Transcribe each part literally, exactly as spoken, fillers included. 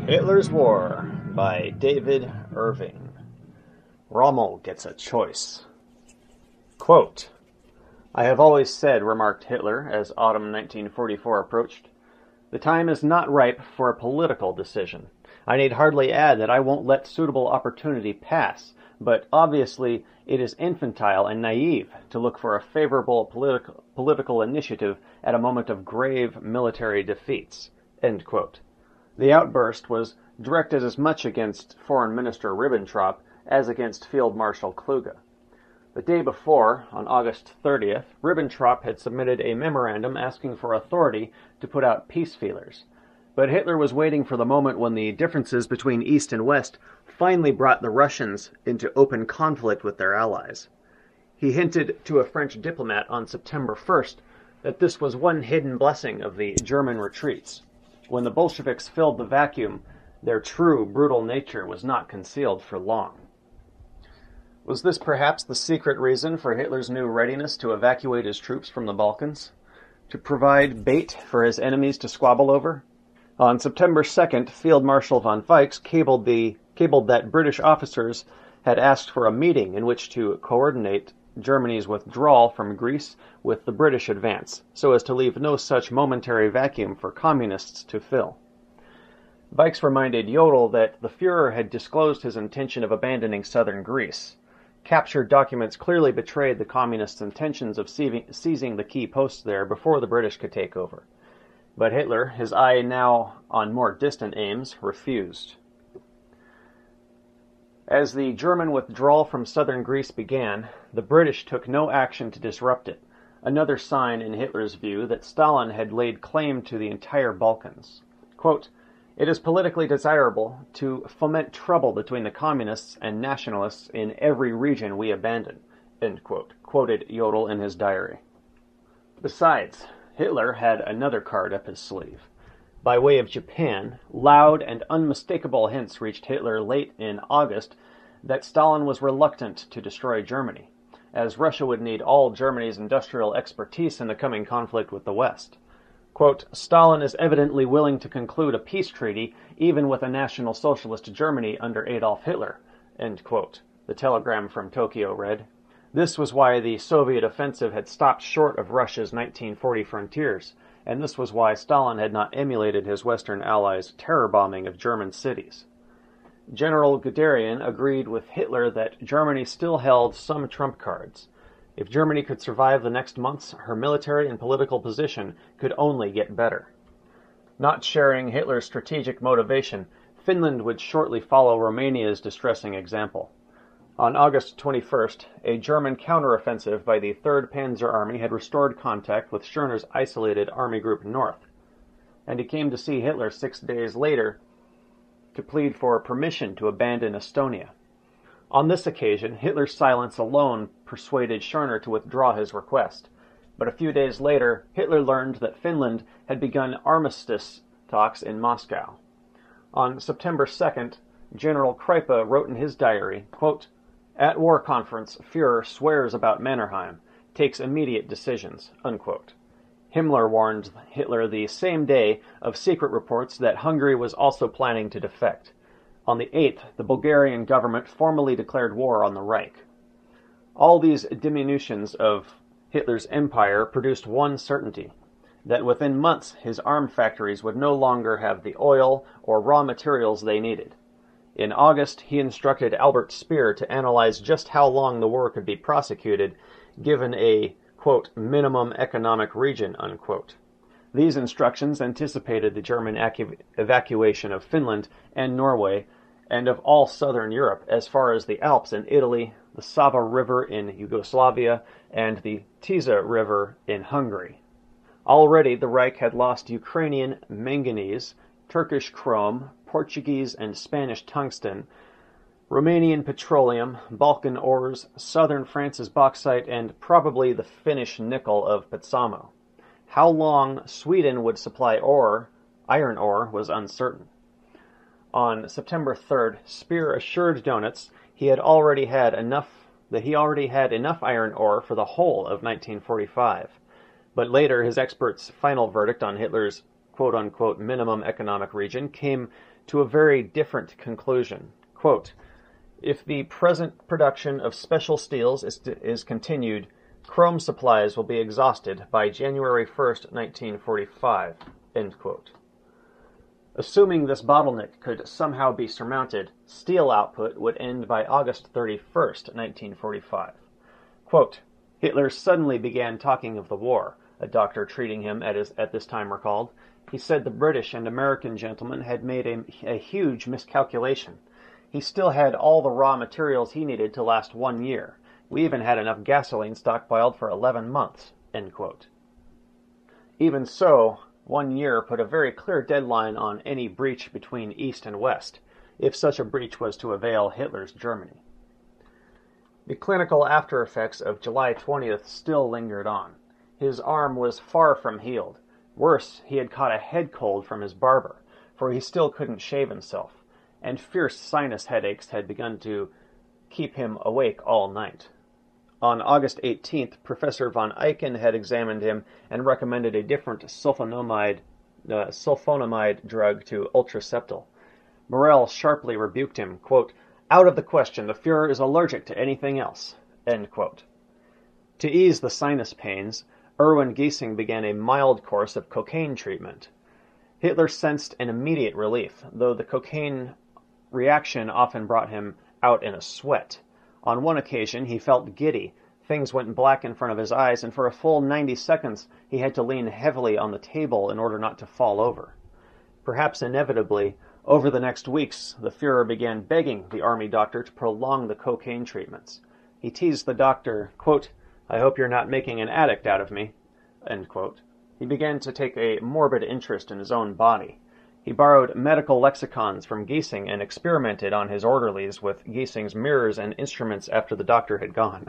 Hitler's War by David Irving. Rommel gets a choice. Quote, I have always said, remarked Hitler as autumn nineteen forty-four approached, the time is not ripe for a political decision. I need hardly add that I won't let suitable opportunity pass, but obviously it is infantile and naive to look for a favorable political, political initiative at a moment of grave military defeats. End quote. The outburst was directed as much against Foreign Minister Ribbentrop as against Field Marshal Kluge. The day before, on August thirtieth, Ribbentrop had submitted a memorandum asking for authority to put out peace feelers. But Hitler was waiting for the moment when the differences between East and West finally brought the Russians into open conflict with their allies. He hinted to a French diplomat on September first that this was one hidden blessing of the German retreats. When the Bolsheviks filled the vacuum, their true, brutal nature was not concealed for long. Was this perhaps the secret reason for Hitler's new readiness to evacuate his troops from the Balkans? To provide bait for his enemies to squabble over? On September second, Field Marshal von Weichs cabled, the, cabled that British officers had asked for a meeting in which to coordinate Germany's withdrawal from Greece with the British advance, so as to leave no such momentary vacuum for communists to fill. Weichs reminded Jodl that the Führer had disclosed his intention of abandoning southern Greece. Captured documents clearly betrayed the communists' intentions of seizing the key posts there before the British could take over. But Hitler, his eye now on more distant aims, refused. As the German withdrawal from southern Greece began, the British took no action to disrupt it, another sign in Hitler's view that Stalin had laid claim to the entire Balkans. Quote, it is politically desirable to foment trouble between the communists and nationalists in every region we abandon, end quote, quoted Jodl in his diary. Besides, Hitler had another card up his sleeve. By way of Japan, loud and unmistakable hints reached Hitler late in August that Stalin was reluctant to destroy Germany, as Russia would need all Germany's industrial expertise in the coming conflict with the West. Quote, Stalin is evidently willing to conclude a peace treaty even with a National Socialist Germany under Adolf Hitler, end quote, the telegram from Tokyo read. This was why the Soviet offensive had stopped short of Russia's nineteen forty frontiers, and this was why Stalin had not emulated his Western allies' terror bombing of German cities. General Guderian agreed with Hitler that Germany still held some trump cards. If Germany could survive the next months, her military and political position could only get better. Not sharing Hitler's strategic motivation, Finland would shortly follow Romania's distressing example. On August twenty-first, a German counteroffensive by the third Panzer Army had restored contact with Schörner's isolated Army Group North, and he came to see Hitler six days later to plead for permission to abandon Estonia. On this occasion, Hitler's silence alone persuaded Schörner to withdraw his request, but a few days later, Hitler learned that Finland had begun armistice talks in Moscow. On September second, General Kreipe wrote in his diary, quote, at war conference, Führer swears about Mannerheim, takes immediate decisions, unquote. Himmler warned Hitler the same day of secret reports that Hungary was also planning to defect. On the eighth, the Bulgarian government formally declared war on the Reich. All these diminutions of Hitler's empire produced one certainty, that within months his arm factories would no longer have the oil or raw materials they needed. In August, he instructed Albert Speer to analyze just how long the war could be prosecuted, given a, quote, minimum economic region, unquote. These instructions anticipated the German acu- evacuation of Finland and Norway, and of all southern Europe as far as the Alps in Italy, the Sava River in Yugoslavia, and the Tisza River in Hungary. Already the Reich had lost Ukrainian manganese, Turkish chrome, Portuguese and Spanish tungsten, Romanian petroleum, Balkan ores, southern France's bauxite, and probably the Finnish nickel of Petsamo. How long Sweden would supply ore, iron ore, was uncertain. On September third, Speer assured Dönitz he had already had enough that he already had enough iron ore for the whole of nineteen forty-five. But later his expert's final verdict on Hitler's quote-unquote minimum economic region came to a very different conclusion. Quote, "If the present production of special steels is, is continued, chrome supplies will be exhausted by January first, nineteen forty-five." End quote. Assuming this bottleneck could somehow be surmounted, steel output would end by August thirty-first, nineteen forty-five. Quote, "Hitler suddenly began talking of the war," a doctor treating him at, his, at this time recalled. "He said the British and American gentlemen had made a, a huge miscalculation. He still had all the raw materials he needed to last one year. We even had enough gasoline stockpiled for eleven months." End quote. Even so, one year put a very clear deadline on any breach between East and West, if such a breach was to avail Hitler's Germany. The clinical after-effects of July twentieth still lingered on. His arm was far from healed. Worse, he had caught a head cold from his barber, for he still couldn't shave himself, and fierce sinus headaches had begun to keep him awake all night. On August eighteenth, Professor von Eichen had examined him and recommended a different sulfonamide, uh, sulfonamide drug to Ultraseptal. Morel sharply rebuked him, quote, "Out of the question, the Fuhrer is allergic to anything else." End quote. To ease the sinus pains, Erwin Giesing began a mild course of cocaine treatment. Hitler sensed an immediate relief, though the cocaine reaction often brought him out in a sweat. On one occasion, he felt giddy, things went black in front of his eyes, and for a full ninety seconds he had to lean heavily on the table in order not to fall over. Perhaps inevitably, over the next weeks, the Fuhrer began begging the army doctor to prolong the cocaine treatments. He teased the doctor, quote, "I hope you're not making an addict out of me." End quote. He began to take a morbid interest in his own body. He borrowed medical lexicons from Giesing and experimented on his orderlies with Giesing's mirrors and instruments after the doctor had gone.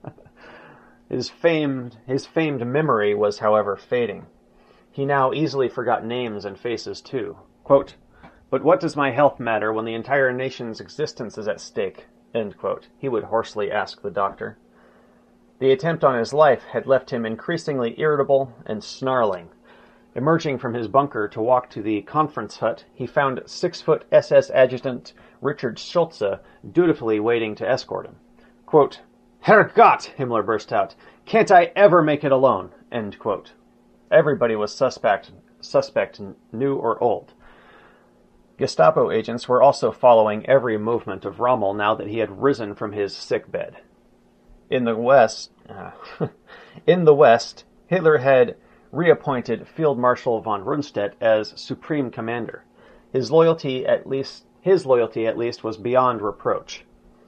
his famed his famed memory was, however, fading. He now easily forgot names and faces, too. Quote, "But what does my health matter when the entire nation's existence is at stake?" End quote. He would hoarsely ask the doctor. The attempt on his life had left him increasingly irritable and snarling. Emerging from his bunker to walk to the conference hut, he found six-foot S S Adjutant Richard Schulze dutifully waiting to escort him. Quote, "Herrgott!" Himmler burst out. "Can't I ever make it alone?" End quote. Everybody was suspect, suspect, new or old. Gestapo agents were also following every movement of Rommel now that he had risen from his sickbed. In the West, uh, in the West, Hitler had reappointed Field Marshal von Rundstedt as supreme commander. His loyalty, at least, his loyalty at least, was beyond reproach.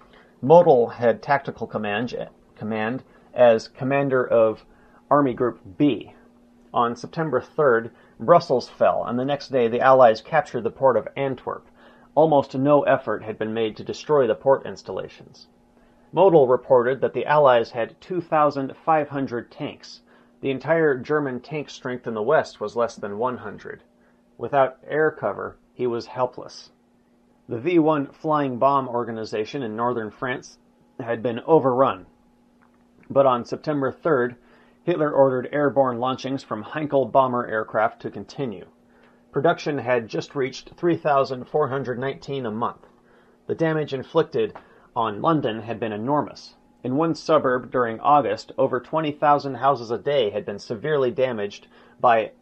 Model had tactical command, command as commander of Army Group B. On September third, Brussels fell, and the next day the Allies captured the port of Antwerp. Almost no effort had been made to destroy the port installations. Model reported that the Allies had two thousand five hundred tanks. The entire German tank strength in the West was less than one hundred. Without air cover, he was helpless. The V one flying bomb organization in northern France had been overrun. But on September third, Hitler ordered airborne launchings from Heinkel bomber aircraft to continue. Production had just reached three thousand four hundred nineteen a month. The damage inflicted on London had been enormous. In one suburb during August, over twenty thousand houses a day had been severely damaged by,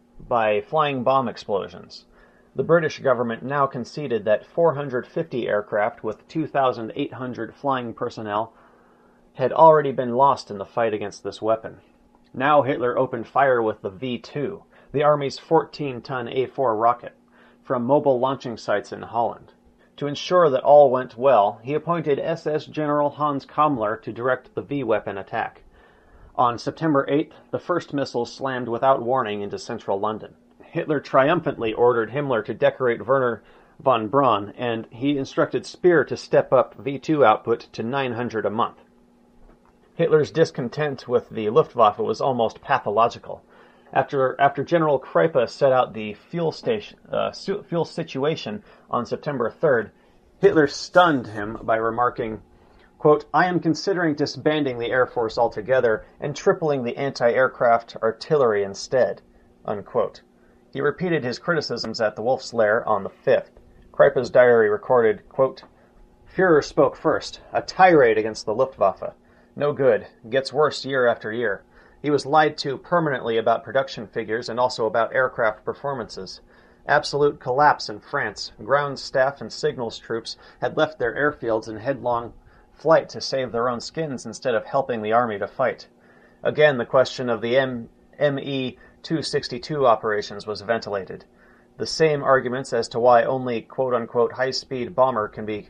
by flying bomb explosions. The British government now conceded that four hundred fifty aircraft with two thousand eight hundred flying personnel had already been lost in the fight against this weapon. Now Hitler opened fire with the V two, the Army's fourteen-ton A four rocket, from mobile launching sites in Holland. To ensure that all went well, he appointed S S General Hans Kammler to direct the V-weapon attack. On September eighth, the first missiles slammed without warning into central London. Hitler triumphantly ordered Himmler to decorate Werner von Braun, and he instructed Speer to step up V two output to nine hundred a month. Hitler's discontent with the Luftwaffe was almost pathological. After, after General Kreipe set out the fuel, station, uh, su- fuel situation on September third, Hitler stunned him by remarking, quote, "I am considering disbanding the Air Force altogether and tripling the anti-aircraft artillery instead," unquote. He repeated his criticisms at the Wolf's Lair on the fifth. Kreipe's diary recorded, quote, Führer spoke first, a tirade against the Luftwaffe. No good. Gets worse year after year. He was lied to permanently about production figures and also about aircraft performances. Absolute collapse in France. Ground staff and signals troops had left their airfields in headlong flight to save their own skins instead of helping the army to fight. Again, the question of the M E two sixty-two operations was ventilated. The same arguments as to why only quote-unquote high-speed bomber can be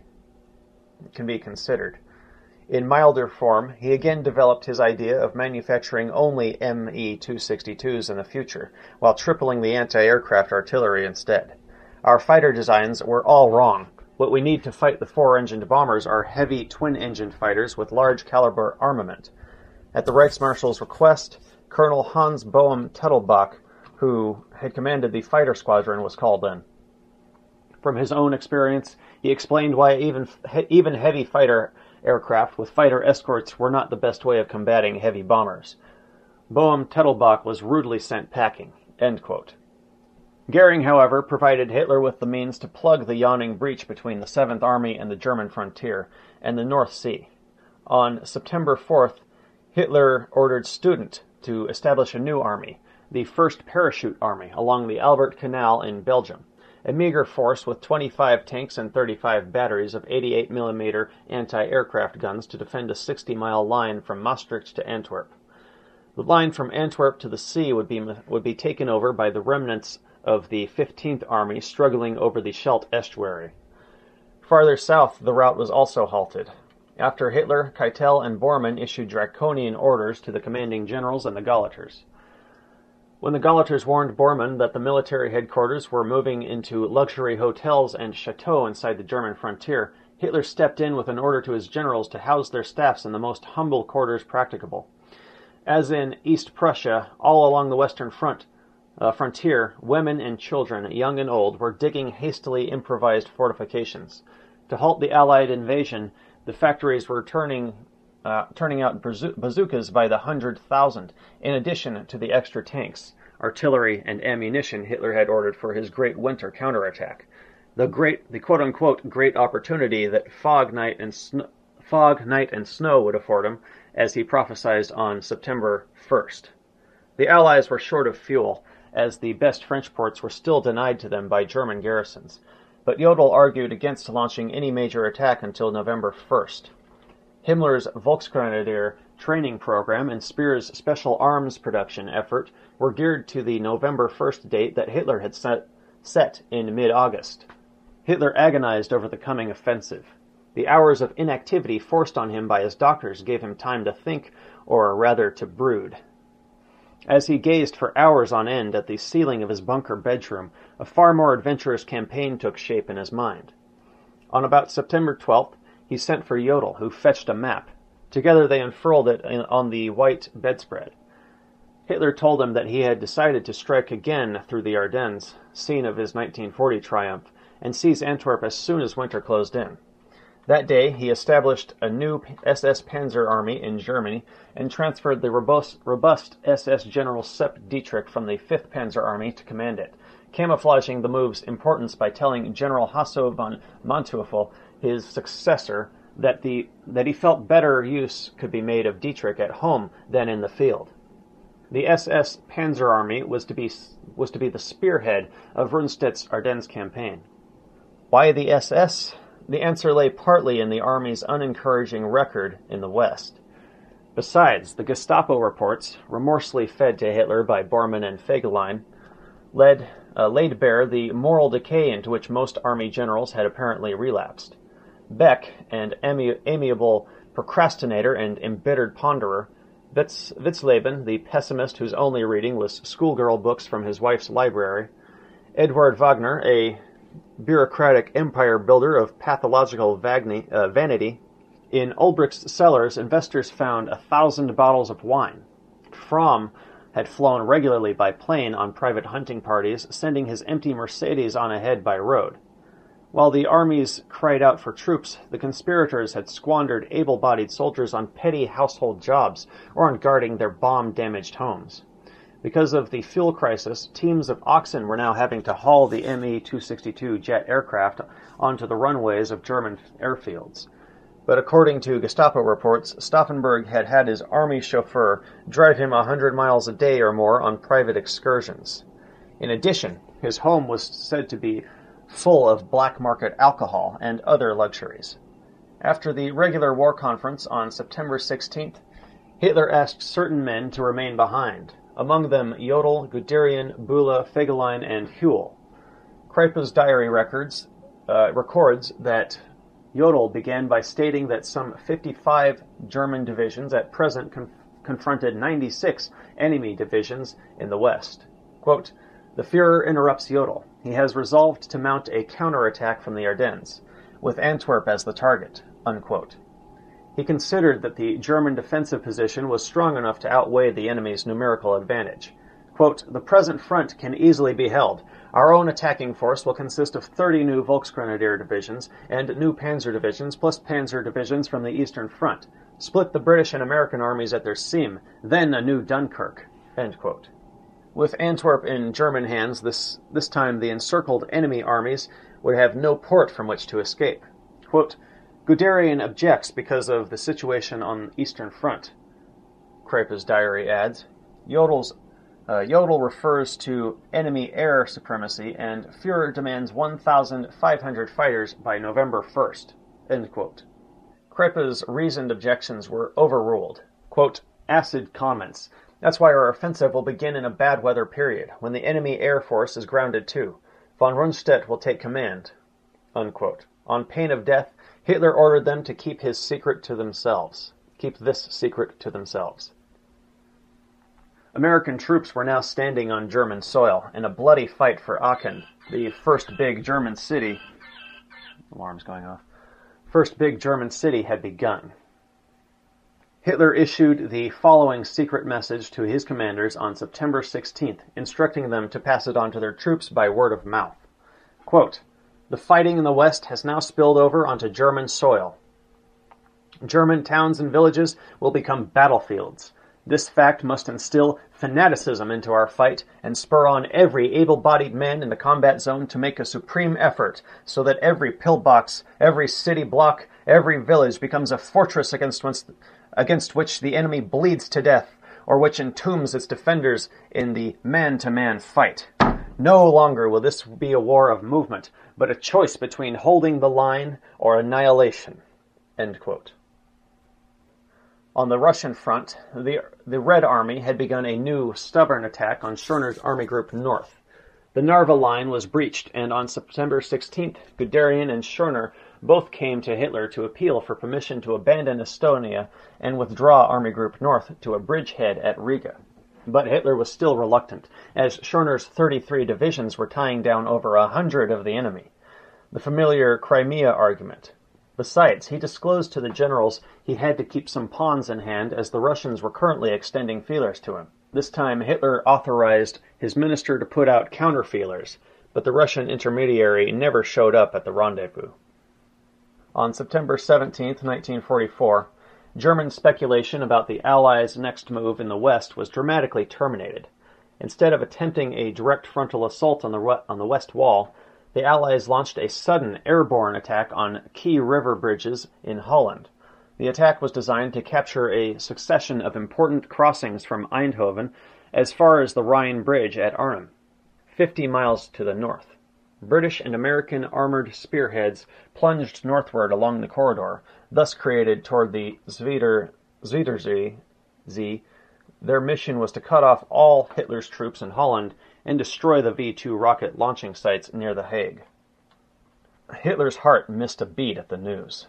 can be considered. In milder form, he again developed his idea of manufacturing only M E two sixty-twos in the future, while tripling the anti-aircraft artillery instead. Our fighter designs were all wrong. What we need to fight the four-engined bombers are heavy twin-engined fighters with large-caliber armament. At the Reichsmarshal's request, Colonel Hans Boehm Tettelbach, who had commanded the fighter squadron, was called in. From his own experience, he explained why even even heavy fighter aircraft with fighter escorts were not the best way of combating heavy bombers. Boehm Tettelbach was rudely sent packing. End quote. Goering, however, provided Hitler with the means to plug the yawning breach between the Seventh Army and the German frontier and the North Sea. On September fourth, Hitler ordered Student to establish a new army, the First Parachute Army, along the Albert Canal in Belgium, a meager force with twenty-five tanks and thirty-five batteries of eighty-eight millimeter anti-aircraft guns to defend a sixty-mile line from Maastricht to Antwerp. The line from Antwerp to the sea would be would be taken over by the remnants of the fifteenth Army struggling over the Scheldt estuary. Farther south, the route was also halted. After Hitler, Keitel and Bormann issued draconian orders to the commanding generals and the Gauleiters. When the Gauleiters warned Bormann that the military headquarters were moving into luxury hotels and chateaux inside the German frontier, Hitler stepped in with an order to his generals to house their staffs in the most humble quarters practicable. As in East Prussia, all along the Western Front, uh, frontier, women and children, young and old, were digging hastily improvised fortifications. To halt the Allied invasion, the factories were turning uh, turning out bazookas by the hundred thousand, in addition to the extra tanks, artillery, and ammunition Hitler had ordered for his great winter counterattack. The great, the quote-unquote great opportunity that fog, night, and sn- fog, night, and snow would afford him, as he prophesied on September first. The Allies were short of fuel, as the best French ports were still denied to them by German garrisons, but Jodl argued against launching any major attack until November first. Himmler's Volksgrenadier training program and Speer's special arms production effort were geared to the November first date that Hitler had set, set in mid-August. Hitler agonized over the coming offensive. The hours of inactivity forced on him by his doctors gave him time to think, or rather to brood. As he gazed for hours on end at the ceiling of his bunker bedroom, a far more adventurous campaign took shape in his mind. On about September twelfth, he sent for Jodl, who fetched a map. Together they unfurled it on the white bedspread. Hitler told him that he had decided to strike again through the Ardennes, scene of his nineteen forty triumph, and seize Antwerp as soon as winter closed in. That day, he established a new S S Panzer Army in Germany and transferred the robust, robust S S General Sepp Dietrich from the fifth Panzer Army to command it, camouflaging the move's importance by telling General Hasso von Manteuffel, his successor, that the that he felt better use could be made of Dietrich at home than in the field. The S S Panzer Army was to be was to be the spearhead of Rundstedt's Ardennes campaign. Why the S S? The answer lay partly in the Army's unencouraging record in the West. Besides, the Gestapo reports, remorselessly fed to Hitler by Bormann and Fegelein, led, uh, laid bare the moral decay into which most Army generals had apparently relapsed. Beck, an ami- amiable procrastinator and embittered ponderer, Witz- Witzleben, the pessimist whose only reading was schoolgirl books from his wife's library, Eduard Wagner, a bureaucratic empire builder of pathological vagni- uh, vanity. In Ulbricht's cellars, investors found a thousand bottles of wine. Fromm had flown regularly by plane on private hunting parties, sending his empty Mercedes on ahead by road. While the armies cried out for troops, the conspirators had squandered able-bodied soldiers on petty household jobs or on guarding their bomb-damaged homes. Because of the fuel crisis, teams of oxen were now having to haul the M E two sixty-two jet aircraft onto the runways of German airfields. But according to Gestapo reports, Stauffenberg had had his army chauffeur drive him a hundred miles a day or more on private excursions. In addition, his home was said to be full of black market alcohol and other luxuries. After the regular war conference on September sixteenth, Hitler asked certain men to remain behind, among them Jodl, Guderian, Bulla, Fegelein, and Huell. Kriepe's diary records uh, records that Jodl began by stating that some fifty-five German divisions at present conf- confronted ninety-six enemy divisions in the west. Quote, "The Führer interrupts Jodl. He has resolved to mount a counterattack from the Ardennes, with Antwerp as the target." Unquote. He considered that the German defensive position was strong enough to outweigh the enemy's numerical advantage. Quote, "The present front can easily be held. Our own attacking force will consist of thirty new Volksgrenadier divisions and new Panzer divisions plus Panzer divisions from the Eastern Front. Split the British and American armies at their seam, then a new Dunkirk." End quote. With Antwerp in German hands, this, this time the encircled enemy armies would have no port from which to escape. Quote, "Guderian objects because of the situation on the Eastern Front," Kriepe's diary adds. Jodl's Uh, Jodl refers to enemy air supremacy, and Führer demands one thousand five hundred fighters by November first. End quote. Kriepe's reasoned objections were overruled. Quote, "Acid comments. That's why our offensive will begin in a bad weather period, when the enemy air force is grounded too. Von Rundstedt will take command." Unquote. On pain of death, Hitler ordered them to keep his secret to themselves. Keep this secret to themselves. American troops were now standing on German soil in a bloody fight for Aachen, the first big German city. Alarm's going off. First big German city had begun. Hitler issued the following secret message to his commanders on September sixteenth, instructing them to pass it on to their troops by word of mouth. Quote, "The fighting in the West has now spilled over onto German soil. German towns and villages will become battlefields. This fact must instill fanaticism into our fight and spur on every able-bodied man in the combat zone to make a supreme effort so that every pillbox, every city block, every village becomes a fortress against which, against which the enemy bleeds to death, or which entombs its defenders in the man-to-man fight. No longer will this be a war of movement, but a choice between holding the line or annihilation." End quote. On the Russian front, the, the Red Army had begun a new, stubborn attack on Schörner's Army Group North. The Narva line was breached, and on September sixteenth, Guderian and Schörner both came to Hitler to appeal for permission to abandon Estonia and withdraw Army Group North to a bridgehead at Riga. But Hitler was still reluctant, as Schörner's thirty-three divisions were tying down over a hundred of the enemy. The familiar Crimea argument. Besides, he disclosed to the generals he had to keep some pawns in hand as the Russians were currently extending feelers to him. This time Hitler authorized his minister to put out counter-feelers, but the Russian intermediary never showed up at the rendezvous. On September seventeenth, nineteen forty-four, German speculation about the Allies' next move in the West was dramatically terminated. Instead of attempting a direct frontal assault on the, on the West Wall, the Allies launched a sudden airborne attack on key river bridges in Holland. The attack was designed to capture a succession of important crossings from Eindhoven as far as the Rhine Bridge at Arnhem, fifty miles to the north. British and American armored spearheads plunged northward along the corridor, thus created toward the Zuider, Zuiderzee. Their mission was to cut off all Hitler's troops in Holland and destroy the V two rocket launching sites near The Hague. Hitler's heart missed a beat at the news.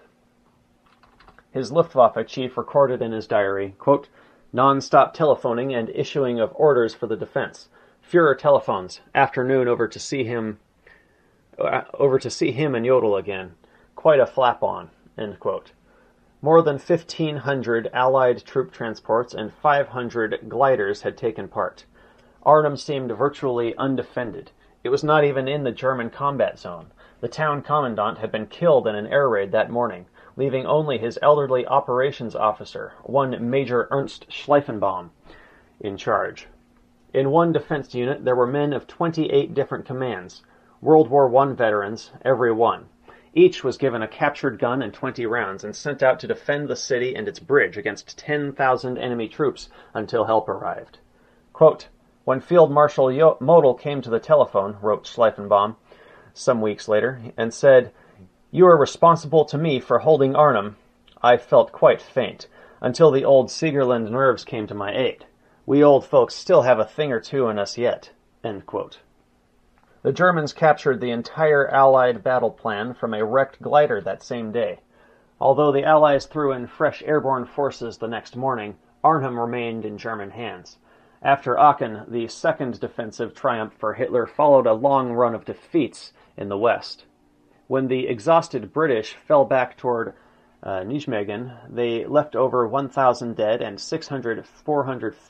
His Luftwaffe chief recorded in his diary, quote, "Non-stop telephoning and issuing of orders for the defense. Führer telephones, afternoon over to see him, uh, over to see him and Jodl again. Quite a flap-on," end quote. More than fifteen hundred Allied troop transports and five hundred gliders had taken part. Arnhem seemed virtually undefended. It was not even in the German combat zone. The town commandant had been killed in an air raid that morning, leaving only his elderly operations officer, one Major Ernst Schleifenbaum, in charge. In one defense unit, there were men of twenty-eight different commands, World War One veterans, every one. Each was given a captured gun and twenty rounds and sent out to defend the city and its bridge against ten thousand enemy troops until help arrived. Quote, "When Field Marshal Yo- Model came to the telephone," wrote Schleifenbaum some weeks later, and said, "You are responsible to me for holding Arnhem," I felt quite faint, until the old Siegerland nerves came to my aid. We old folks still have a thing or two in us yet." End quote. The Germans captured the entire Allied battle plan from a wrecked glider that same day. Although the Allies threw in fresh airborne forces the next morning, Arnhem remained in German hands. After Aachen, the second defensive triumph for Hitler followed a long run of defeats in the west. When the exhausted British fell back toward uh, Nijmegen, they left over one thousand dead and six thousand four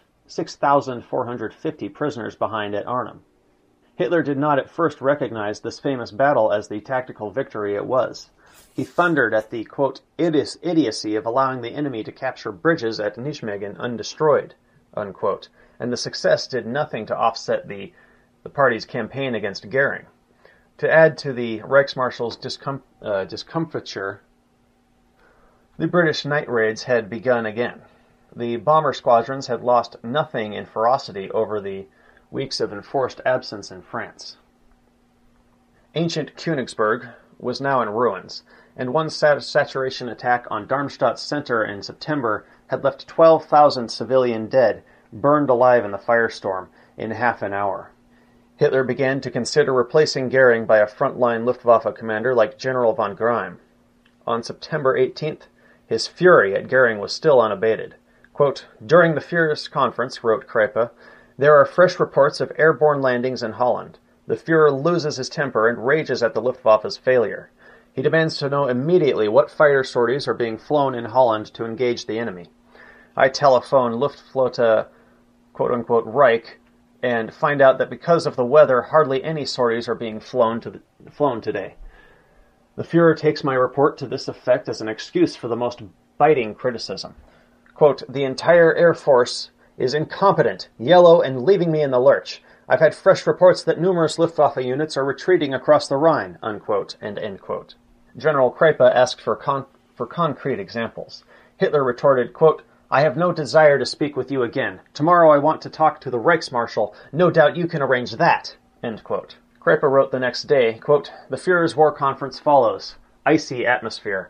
hundred fifty prisoners behind at Arnhem. Hitler did not at first recognize this famous battle as the tactical victory it was. He thundered at the, quote, idiocy of allowing the enemy to capture bridges at Nijmegen undestroyed, unquote, and the success did nothing to offset the, the party's campaign against Goering. To add to the Reichsmarshal's discom- uh, discomfiture, the British night raids had begun again. The bomber squadrons had lost nothing in ferocity over the weeks of enforced absence in France. Ancient Königsberg was now in ruins, and one sat- saturation attack on Darmstadt center in September had left twelve thousand civilian dead, burned alive in the firestorm, in half an hour. Hitler began to consider replacing Goering by a frontline Luftwaffe commander like General von Greim. On September eighteenth, his fury at Goering was still unabated. Quote, "During the Führer's conference," wrote Kreipe, "there are fresh reports of airborne landings in Holland. The Führer loses his temper and rages at the Luftwaffe's failure. He demands to know immediately what fighter sorties are being flown in Holland to engage the enemy. I telephone Luftflotte, quote-unquote, Reich, and find out that because of the weather, hardly any sorties are being flown, to the, flown today. The Führer takes my report to this effect as an excuse for the most biting criticism. Quote, "The entire Air Force is incompetent, yellow, and leaving me in the lurch. I've had fresh reports that numerous Luftwaffe units are retreating across the Rhine," unquote, and end quote. General Kreipe asked for, con- for concrete examples. Hitler retorted, quote, "I have no desire to speak with you again. Tomorrow I want to talk to the Reichsmarshal. No doubt you can arrange that," end quote. Kreipe wrote the next day, quote, "The Führer's war conference follows. Icy atmosphere.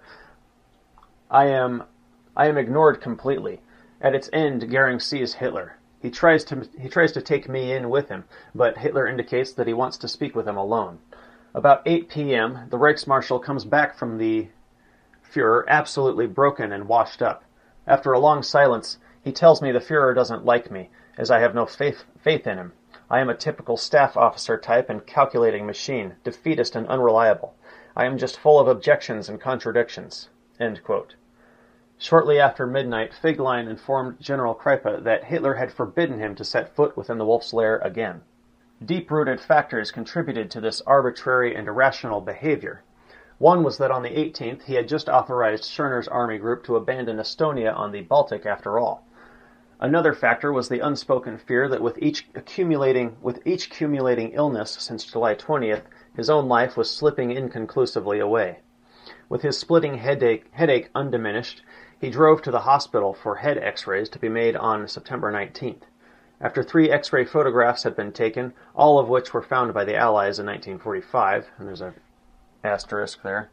I am, I am ignored completely. At its end, Goering sees Hitler. He tries to he tries to take me in with him, but Hitler indicates that he wants to speak with him alone. About eight p.m., the Reichsmarshal comes back from the Führer absolutely broken and washed up. After a long silence, he tells me the Führer doesn't like me, as I have no faith, faith in him. I am a typical staff officer type and calculating machine, defeatist and unreliable. I am just full of objections and contradictions." End quote. Shortly after midnight, Figlein informed General Kreipe that Hitler had forbidden him to set foot within the Wolf's Lair again. Deep-rooted factors contributed to this arbitrary and irrational behavior. One was that on the eighteenth, he had just authorized Schörner's army group to abandon Estonia on the Baltic after all. Another factor was the unspoken fear that with each accumulating with each accumulating illness since July twentieth, his own life was slipping inconclusively away. With his splitting headache, headache undiminished, he drove to the hospital for head x-rays to be made on September nineteenth. After three x-ray photographs had been taken, all of which were found by the Allies in nineteen forty-five, and there's an asterisk there.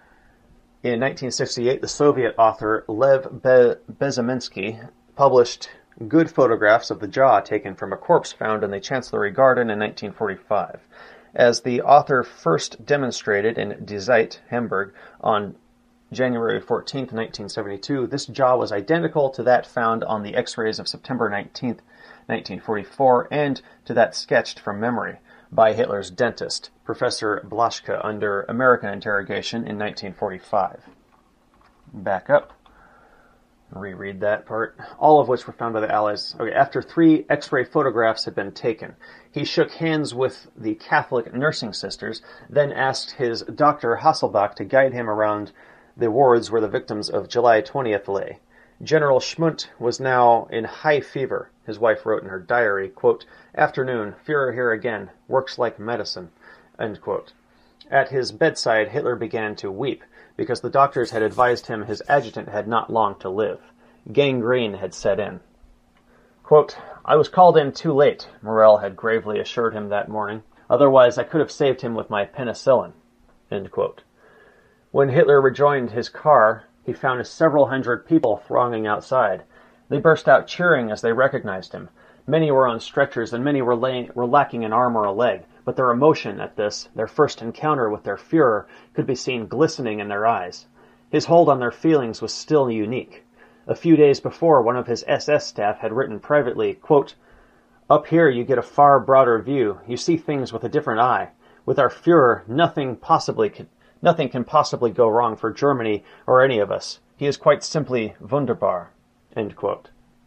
In nineteen sixty-eight, the Soviet author Lev Be- Bezymensky published good photographs of the jaw taken from a corpse found in the Chancellery Garden in nineteen forty-five. As the author first demonstrated in Die Zeit, Hamburg, on January fourteenth, nineteen seventy-two, this jaw was identical to that found on the x-rays of September nineteenth, nineteen forty-four, and to that sketched from memory by Hitler's dentist, Professor Blaschke, under American interrogation in nineteen forty-five. Back up. Reread that part. All of which were found by the Allies. Okay, after three x-ray photographs had been taken, he shook hands with the Catholic nursing sisters, then asked his Doctor Hasselbach to guide him around the wards where the victims of July twentieth lay. General Schmundt was now in high fever. His wife wrote in her diary, quote, "Afternoon, Führer here again, works like medicine," end quote. At his bedside, Hitler began to weep, because the doctors had advised him his adjutant had not long to live. Gangrene had set in. Quote, "I was called in too late," Morell had gravely assured him that morning. "Otherwise I could have saved him with my penicillin," end quote. When Hitler rejoined his car, he found several hundred people thronging outside. They burst out cheering as they recognized him. Many were on stretchers and many were, lay- were lacking an arm or a leg, but their emotion at this, their first encounter with their Führer, could be seen glistening in their eyes. His hold on their feelings was still unique. A few days before, one of his S S staff had written privately, quote, "Up here you get a far broader view. You see things with a different eye. With our Führer, nothing possibly can, nothing can possibly go wrong for Germany or any of us. He is quite simply wunderbar," end quote.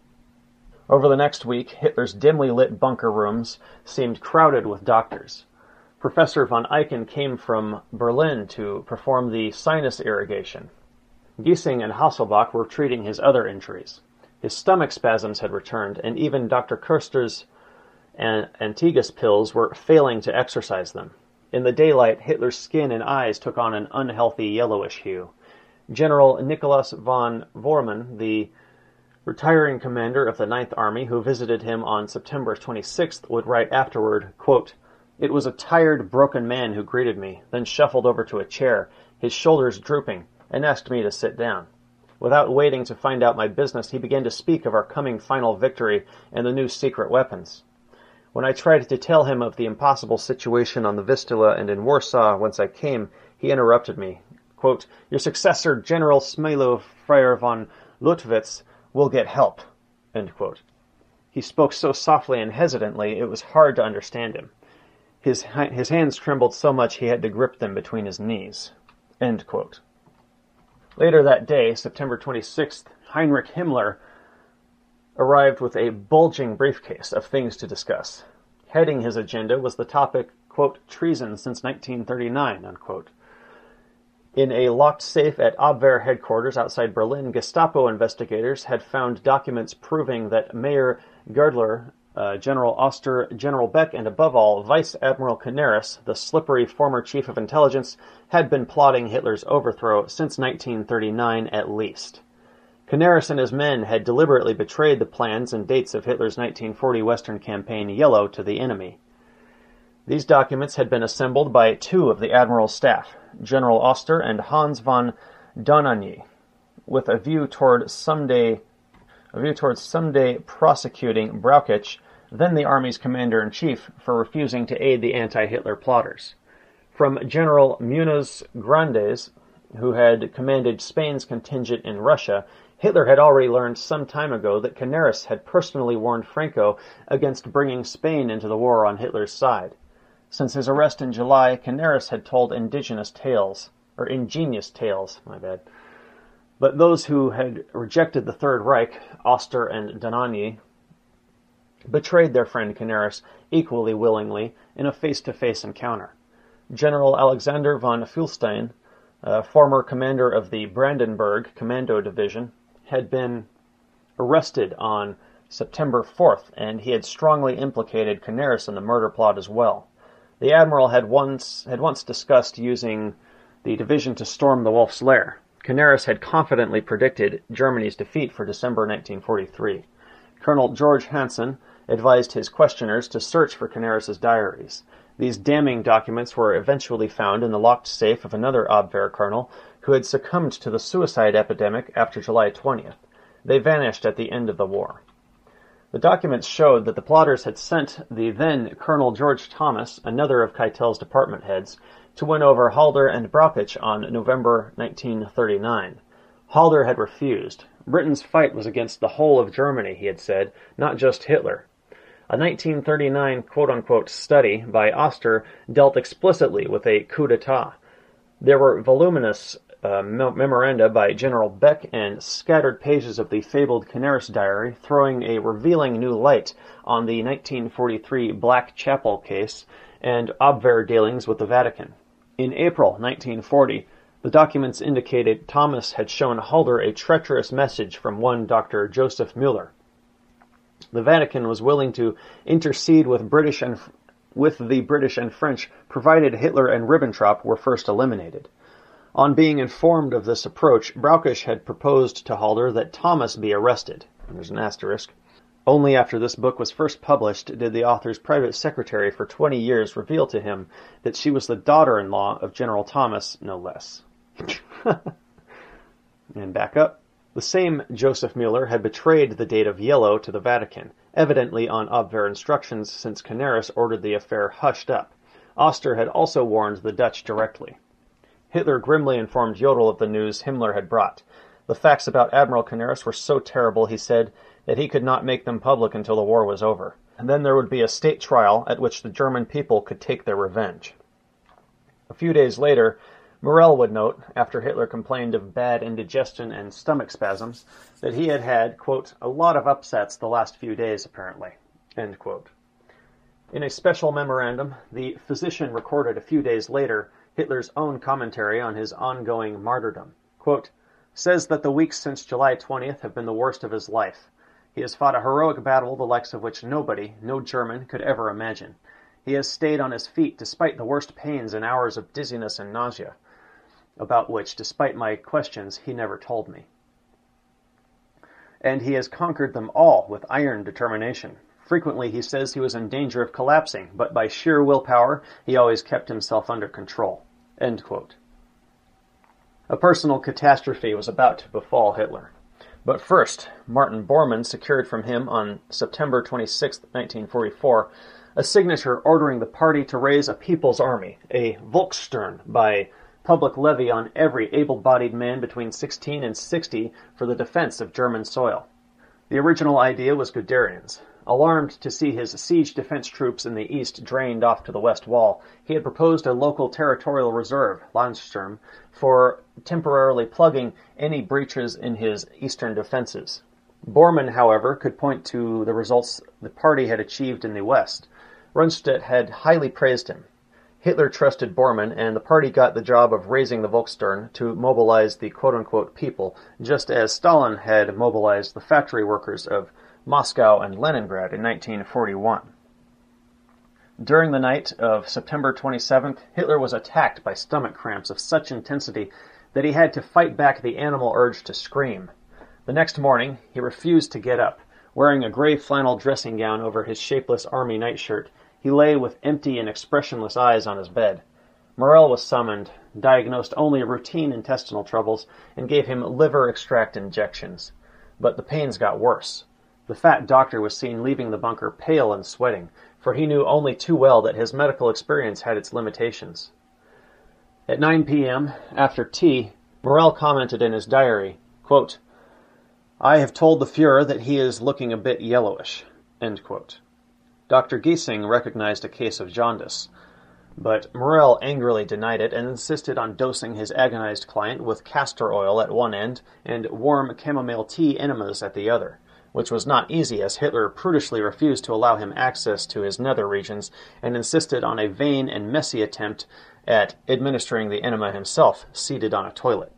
Over the next week, Hitler's dimly lit bunker rooms seemed crowded with doctors. Professor von Eichen came from Berlin to perform the sinus irrigation. Giesing and Hasselbach were treating his other injuries. His stomach spasms had returned, and even Doctor Köster's Antigas pills were failing to exorcise them. In the daylight, Hitler's skin and eyes took on an unhealthy yellowish hue. General Nicholas von Vormann, the retiring commander of the Ninth Army, who visited him on September twenty-sixth, would write afterward, quote, "It was a tired, broken man who greeted me, then shuffled over to a chair, his shoulders drooping, and asked me to sit down. Without waiting to find out my business, he began to speak of our coming final victory and the new secret weapons. When I tried to tell him of the impossible situation on the Vistula and in Warsaw whence I came, he interrupted me. Quote, 'Your successor, General Smilo Freyer von Luttwitz, will get help,' end quote. He spoke so softly and hesitantly it was hard to understand him. His, his hands trembled so much he had to grip them between his knees." End quote. Later that day, September twenty-sixth, Heinrich Himmler arrived with a bulging briefcase of things to discuss. Heading his agenda was the topic, quote, "treason since nineteen thirty-nine," unquote. In a locked safe at Abwehr headquarters outside Berlin, Gestapo investigators had found documents proving that Mayor Girdler, uh, General Oster, General Beck, and above all, Vice Admiral Canaris, the slippery former chief of intelligence, had been plotting Hitler's overthrow since nineteen thirty-nine at least. Canaris and his men had deliberately betrayed the plans and dates of Hitler's nineteen forty Western Campaign Yellow to the enemy. These documents had been assembled by two of the Admiral's staff, General Oster and Hans von Donanyi, with a view toward someday, a view towards someday prosecuting Brauchitsch, then the Army's commander-in-chief, for refusing to aid the anti-Hitler plotters. From General Munoz Grandes, who had commanded Spain's contingent in Russia, Hitler had already learned some time ago that Canaris had personally warned Franco against bringing Spain into the war on Hitler's side. Since his arrest in July, Canaris had told indigenous tales, or ingenious tales, my bad. But those who had rejected the Third Reich, Oster and Donanyi, betrayed their friend Canaris equally willingly in a face-to-face encounter. General Alexander von Fulstein, uh, former commander of the Brandenburg Commando Division, had been arrested on September fourth, and he had strongly implicated Canaris in the murder plot as well. The Admiral had once had once discussed using the division to storm the Wolf's Lair. Canaris had confidently predicted Germany's defeat for December nineteen forty-three. Colonel George Hansen advised his questioners to search for Canaris's diaries. These damning documents were eventually found in the locked safe of another Abwehr colonel who had succumbed to the suicide epidemic after July twentieth. They vanished at the end of the war. The documents showed that the plotters had sent the then Colonel George Thomas, another of Keitel's department heads, to win over Halder and Brauchitsch on November nineteen thirty-nine. Halder had refused. Britain's fight was against the whole of Germany, he had said, not just Hitler. A nineteen thirty-nine quote-unquote study by Oster dealt explicitly with a coup d'etat. There were voluminous uh, memoranda by General Beck and scattered pages of the fabled Canaris diary throwing a revealing new light on the nineteen forty-three Black Chapel case and Abwehr dealings with the Vatican. In April nineteen forty, The documents indicated Thomas had shown Halder a treacherous message from one Doctor Joseph Müller. The Vatican was willing to intercede with British and with the British and French, provided Hitler and Ribbentrop were first eliminated. On being informed of this approach, Braukisch had proposed to Halder that Thomas be arrested. There's an asterisk. Only after this book was first published did the author's private secretary for twenty years reveal to him that she was the daughter-in-law of General Thomas, no less. And back up. The same Joseph Müller had betrayed the date of yellow to the Vatican, evidently on Abwehr instructions since Canaris ordered the affair hushed up. Oster had also warned the Dutch directly. Hitler grimly informed Jodl of the news Himmler had brought. The facts about Admiral Canaris were so terrible, he said, that he could not make them public until the war was over. And then there would be a state trial at which the German people could take their revenge. A few days later, Morel would note, after Hitler complained of bad indigestion and stomach spasms, that he had had, quote, a lot of upsets the last few days, apparently, end quote. In a special memorandum, the physician recorded a few days later Hitler's own commentary on his ongoing martyrdom. Quote, says that the weeks since July twentieth have been the worst of his life. He has fought a heroic battle the likes of which nobody, no German, could ever imagine. He has stayed on his feet despite the worst pains and hours of dizziness and nausea, about which, despite my questions, he never told me. And he has conquered them all with iron determination. Frequently he says he was in danger of collapsing, but by sheer willpower he always kept himself under control. End quote. A personal catastrophe was about to befall Hitler. But first, Martin Bormann secured from him on September twenty-sixth, nineteen forty-four, a signature ordering the party to raise a people's army, a Volkssturm, by public levy on every able-bodied man between sixteen and sixty for the defense of German soil. The original idea was Guderian's. Alarmed to see his siege defense troops in the east drained off to the west wall, he had proposed a local territorial reserve, Landsturm, for temporarily plugging any breaches in his eastern defenses. Bormann, however, could point to the results the party had achieved in the west. Rundstedt had highly praised him. Hitler trusted Bormann, and the party got the job of raising the Volkssturm to mobilize the quote-unquote people, just as Stalin had mobilized the factory workers of Moscow and Leningrad in nineteen forty-one. During the night of September twenty-seventh, Hitler was attacked by stomach cramps of such intensity that he had to fight back the animal urge to scream. The next morning, he refused to get up. Wearing a gray flannel dressing gown over his shapeless army nightshirt, he lay with empty and expressionless eyes on his bed. Morel was summoned, diagnosed only routine intestinal troubles, and gave him liver extract injections. But the pains got worse. The fat doctor was seen leaving the bunker pale and sweating, for he knew only too well that his medical experience had its limitations. At nine p.m., after tea, Morel commented in his diary, quote, I have told the Fuhrer that he is looking a bit yellowish, end quote. Doctor Giesing recognized a case of jaundice, but Morel angrily denied it and insisted on dosing his agonized client with castor oil at one end and warm chamomile tea enemas at the other, which was not easy as Hitler prudishly refused to allow him access to his nether regions and insisted on a vain and messy attempt at administering the enema himself, seated on a toilet.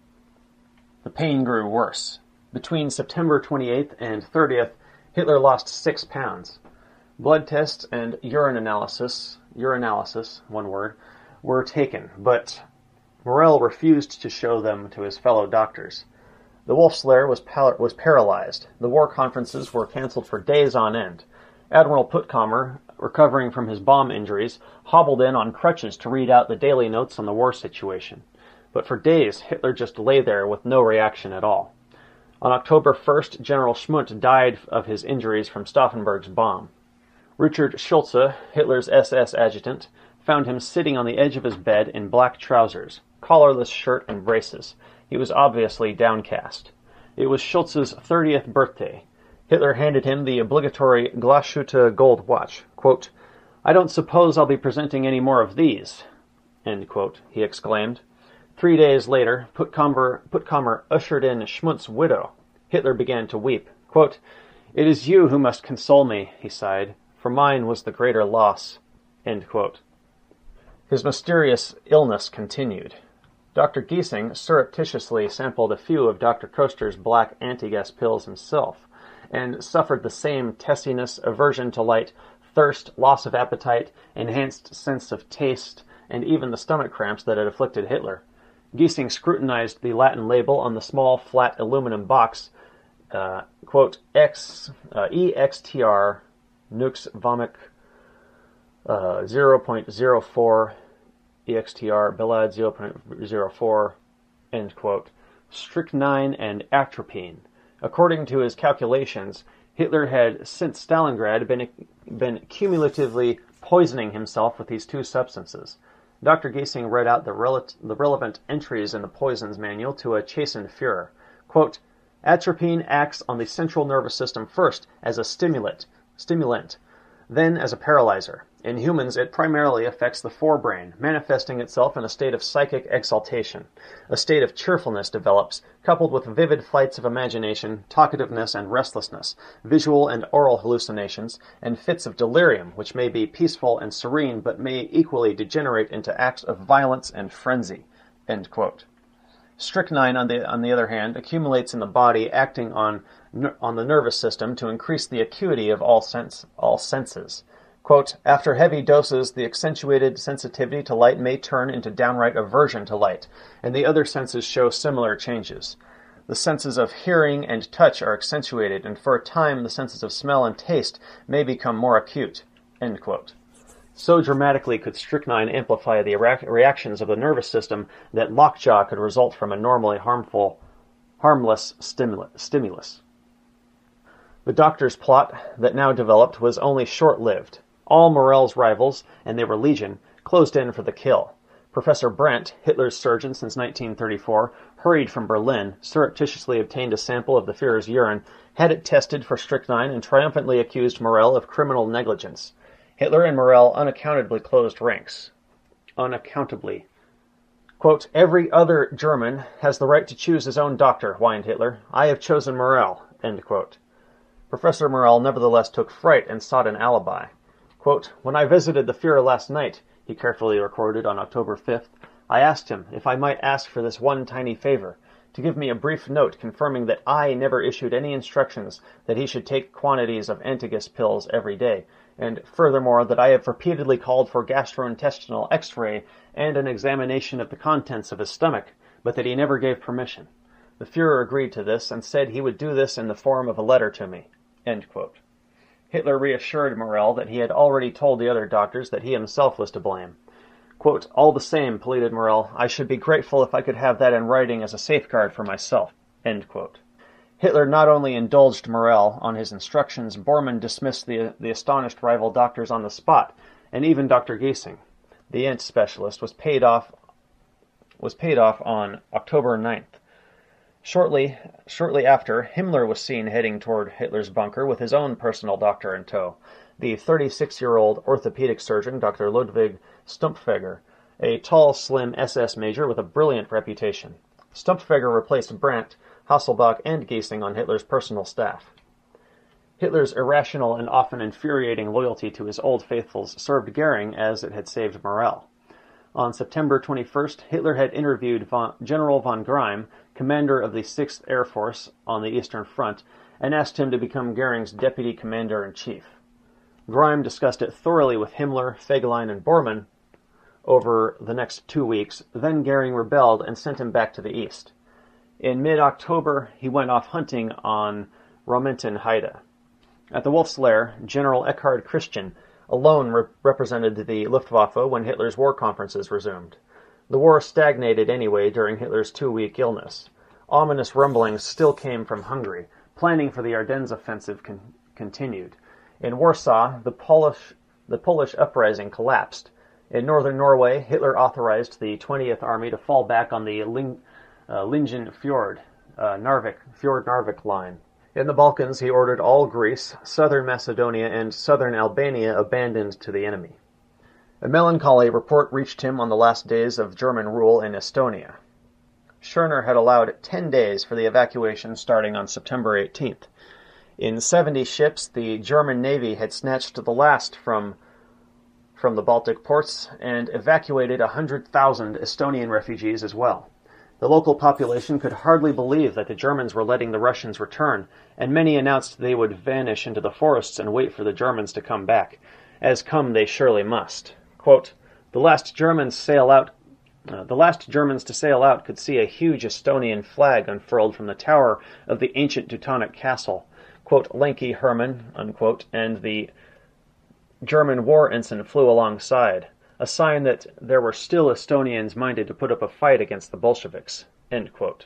The pain grew worse. Between September twenty-eighth and thirtieth, Hitler lost six pounds. Blood tests and urine analysis, urinalysis, one word, were taken, but Morel refused to show them to his fellow doctors. The Wolfslair was, pal- was paralyzed. The war conferences were canceled for days on end. Admiral Puttkamer, recovering from his bomb injuries, hobbled in on crutches to read out the daily notes on the war situation. But for days, Hitler just lay there with no reaction at all. On October first, General Schmundt died of his injuries from Stauffenberg's bomb. Richard Schulze, Hitler's S S adjutant, found him sitting on the edge of his bed in black trousers, collarless shirt and braces. He was obviously downcast. It was Schulze's thirtieth birthday. Hitler handed him the obligatory Glashütte gold watch. Quote, I don't suppose I'll be presenting any more of these, end quote, he exclaimed. Three days later, Puttkamer, Puttkamer ushered in Schmundt's widow. Hitler began to weep. Quote, It is you who must console me, he sighed, for mine was the greater loss, end quote. His mysterious illness continued. Doctor Giesing surreptitiously sampled a few of Doctor Koester's black anti-gas pills himself, and suffered the same testiness, aversion to light, thirst, loss of appetite, enhanced sense of taste, and even the stomach cramps that had afflicted Hitler. Giesing scrutinized the Latin label on the small, flat aluminum box, uh, quote, X, uh, E X T R Nux Vomic uh, zero point zero four E X T R Belad zero point zero four, end quote, strychnine and atropine. According to his calculations, Hitler had, since Stalingrad, been, been cumulatively poisoning himself with these two substances. Doctor Giesing read out the, rel- the relevant entries in the poisons manual to a chastened Fuhrer. Quote, atropine acts on the central nervous system first as a stimulant, stimulant, then as a paralyzer. In humans, it primarily affects the forebrain, manifesting itself in a state of psychic exaltation. A state of cheerfulness develops, coupled with vivid flights of imagination, talkativeness and restlessness, visual and oral hallucinations, and fits of delirium, which may be peaceful and serene, but may equally degenerate into acts of violence and frenzy. End quote. Strychnine, on the, on the other hand, accumulates in the body, acting on, on the nervous system to increase the acuity of all, sense, all senses. Quote, after heavy doses, the accentuated sensitivity to light may turn into downright aversion to light, and the other senses show similar changes. The senses of hearing and touch are accentuated, and for a time the senses of smell and taste may become more acute. End quote. So dramatically could strychnine amplify the reactions of the nervous system that lockjaw could result from a normally harmful, harmless stimulus. The doctor's plot that now developed was only short-lived. All Morell's rivals, and they were legion, closed in for the kill. Professor Brandt, Hitler's surgeon since nineteen thirty-four, hurried from Berlin, surreptitiously obtained a sample of the Führer's urine, had it tested for strychnine, and triumphantly accused Morell of criminal negligence. Hitler and Morell unaccountably closed ranks. Unaccountably. Quote, every other German has the right to choose his own doctor, whined Hitler. I have chosen Morell. End quote. Professor Morell nevertheless took fright and sought an alibi. Quote, when I visited the Führer last night, he carefully recorded on October fifth, I asked him if I might ask for this one tiny favor, to give me a brief note confirming that I never issued any instructions that he should take quantities of antigas pills every day, and furthermore that I have repeatedly called for gastrointestinal x-ray and an examination of the contents of his stomach, but that he never gave permission. The Führer agreed to this and said he would do this in the form of a letter to me. End quote. Hitler reassured Morell that he had already told the other doctors that he himself was to blame. Quote, all the same, pleaded Morell, I should be grateful if I could have that in writing as a safeguard for myself. End quote. Hitler not only indulged Morell on his instructions, Bormann dismissed the, the astonished rival doctors on the spot, and even Doctor Giesing, the ant specialist, was paid off was paid off on October ninth. Shortly, shortly after, Himmler was seen heading toward Hitler's bunker with his own personal doctor in tow, the thirty-six-year-old orthopedic surgeon Doctor Ludwig Stumpfegger, a tall, slim S S major with a brilliant reputation. Stumpfegger replaced Brandt, Hasselbach, and Giesing on Hitler's personal staff. Hitler's irrational and often infuriating loyalty to his old faithfuls served Goering as it had saved Morell. On September twenty-first, Hitler had interviewed von, General von Greim, commander of the sixth Air Force on the Eastern Front, and asked him to become Goering's deputy commander-in-chief. Greim discussed it thoroughly with Himmler, Fegelein, and Bormann over the next two weeks. Then Goering rebelled and sent him back to the east. In mid-October, he went off hunting on Romentenheide. At the Wolf's Lair, General Eckhard Christian alone re- represented the Luftwaffe when Hitler's war conferences resumed. The war stagnated anyway during Hitler's two-week illness. Ominous rumblings still came from Hungary. Planning for the Ardennes offensive con- continued. In Warsaw, the Polish, the Polish uprising collapsed. In northern Norway, Hitler authorized the twentieth Army to fall back on the Ling- uh, Lingen Fjord, uh, Narvik, Fjord-Narvik line. In the Balkans, he ordered all Greece, southern Macedonia, and southern Albania abandoned to the enemy. A melancholy report reached him on the last days of German rule in Estonia. Schörner had allowed ten days for the evacuation starting on September eighteenth. In seventy ships, the German Navy had snatched the last from from the Baltic ports and evacuated one hundred thousand Estonian refugees as well. The local population could hardly believe that the Germans were letting the Russians return, and many announced they would vanish into the forests and wait for the Germans to come back, as come they surely must. Quote, the last Germans sail out Uh, the last Germans to sail out could see a huge Estonian flag unfurled from the tower of the ancient Teutonic castle, quote, lanky Hermann, unquote, and the German war ensign flew alongside, a sign that there were still Estonians minded to put up a fight against the Bolsheviks, end quote.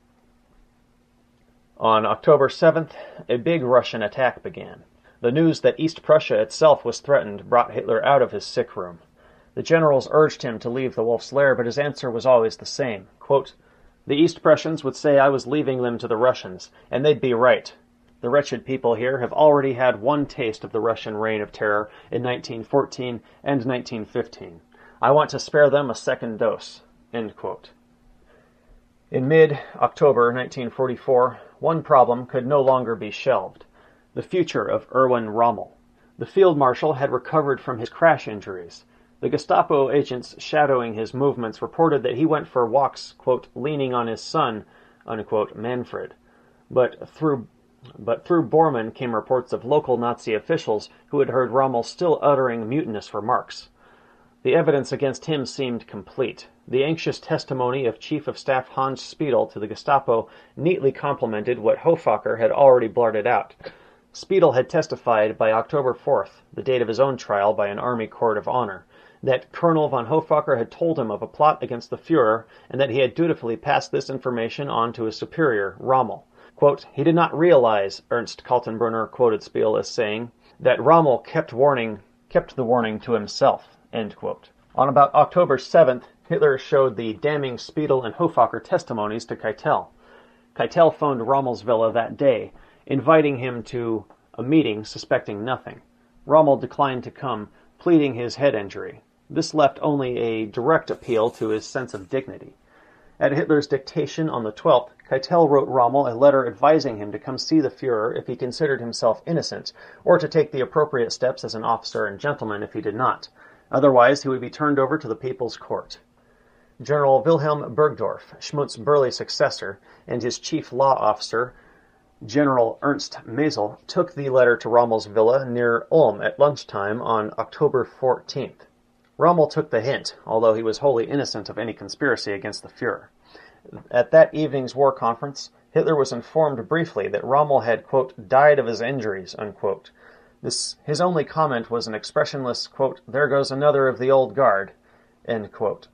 On October seventh, a big Russian attack began. The news that East Prussia itself was threatened brought Hitler out of his sick room. The generals urged him to leave the Wolf's Lair, but his answer was always the same. Quote, the East Prussians would say I was leaving them to the Russians, and they'd be right. The wretched people here have already had one taste of the Russian reign of terror in nineteen fourteen and nineteen fifteen. I want to spare them a second dose. End quote. In mid-October nineteen forty-four, one problem could no longer be shelved: the future of Erwin Rommel. The field marshal had recovered from his crash injuries. The Gestapo agents shadowing his movements reported that he went for walks, quote, leaning on his son, unquote, Manfred. But through but through Bormann came reports of local Nazi officials who had heard Rommel still uttering mutinous remarks. The evidence against him seemed complete. The anxious testimony of Chief of Staff Hans Speidel to the Gestapo neatly complemented what Hofacker had already blurted out. Speidel had testified by October fourth, the date of his own trial by an army court of honor, that Colonel von Hofacker had told him of a plot against the Führer, and that he had dutifully passed this information on to his superior, Rommel. Quote, he did not realize, Ernst Kaltenbrunner quoted Speidel as saying, that Rommel kept warning, kept the warning to himself. End quote. On about October seventh, Hitler showed the damning Speidel and Hofacker testimonies to Keitel. Keitel phoned Rommel's villa that day, inviting him to a meeting, suspecting nothing. Rommel declined to come, pleading his head injury. This left only a direct appeal to his sense of dignity. At Hitler's dictation on the twelfth, Keitel wrote Rommel a letter advising him to come see the Führer if he considered himself innocent, or to take the appropriate steps as an officer and gentleman if he did not. Otherwise, he would be turned over to the People's Court. General Wilhelm Burgdorf, Schmundt's burly successor, and his chief law officer, General Ernst Maesel, took the letter to Rommel's villa near Ulm at lunchtime on October fourteenth. Rommel took the hint, although he was wholly innocent of any conspiracy against the Führer. At that evening's war conference, Hitler was informed briefly that Rommel had, quote, died of his injuries, unquote. This, his only comment was an expressionless, quote, there goes another of the old guard, end quote.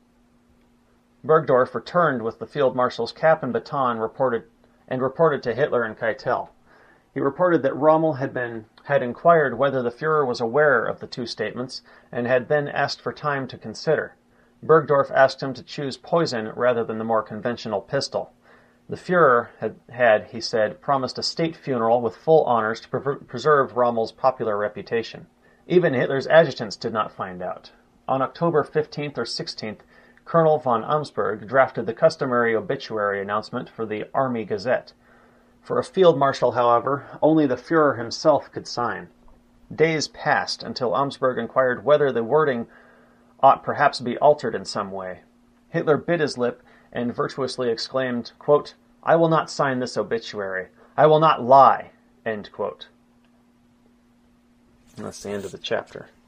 Burgdorf returned with the field marshal's cap and baton reported, and reported to Hitler and Keitel. He reported that Rommel had been had inquired whether the Führer was aware of the two statements, and had then asked for time to consider. Burgdorf asked him to choose poison rather than the more conventional pistol. The Führer had, had, he said, promised a state funeral with full honors to pre- preserve Rommel's popular reputation. Even Hitler's adjutants did not find out. On October fifteenth or sixteenth, Colonel von Amsberg drafted the customary obituary announcement for the Army Gazette. For a field marshal, however, only the Führer himself could sign. Days passed until Amsberg inquired whether the wording ought perhaps be altered in some way. Hitler bit his lip and virtuously exclaimed, quote, I will not sign this obituary. I will not lie, end quote. And that's the end of the chapter.